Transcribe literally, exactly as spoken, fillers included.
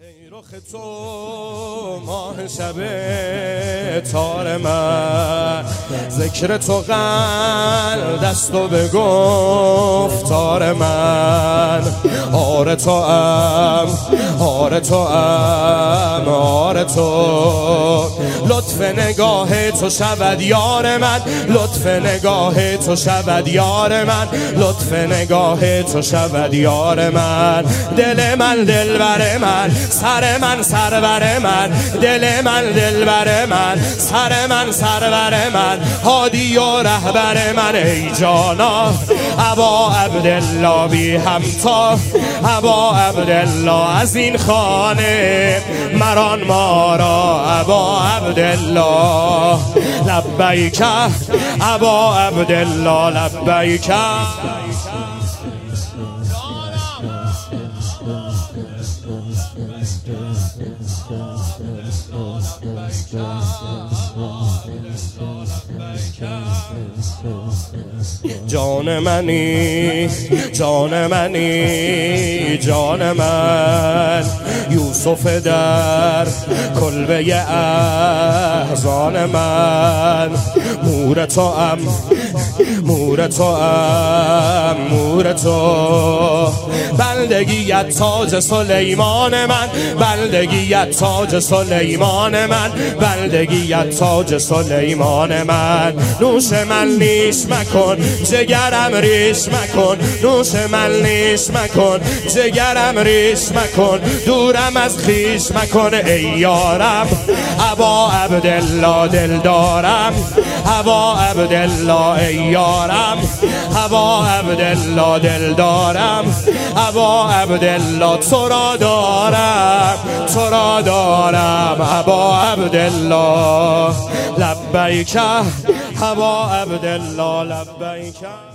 ای رخ تو ماه شب تار من، ذکر تو قلب دست و به گفتار من. آره تو ام آره تو ام آره تو، لطف نگاه تو شود یار من، لطف نگاه تو شود یار من، لطف نگاه تو شود یار من. دل من دلبر من، سر من سرور من، دل من دلبر من، سر من سرور من، هادی و رهبر من. ای جانا ابا عبدالله بی همتا، ابا عبدالله از این خانه مران ما را. ابا عبدالله لبیک، ابا عبدالله لبیک. جان منی جان منی جان من، یوسف در کلبه احزان من. مور تو ام مور تو ام مور تو، بندگیت تاج سلیمان من، بندگیت تاج سلیمان من، بندگیت تاج سلیمان من. نوش من نیش مکن جگرم ریش مکن، نوش من نیش مکن جگرم ریش مکن، دورم از خیش مکن. ای یارم ابا عبدالله دل دارم، ابا عبدالله ای یارم، ابا عبدالله دل دارم، ابا عبدالله تو را دارم تو را دارم. ابا عبدالله لبیک، ابا عبدالله لبیک.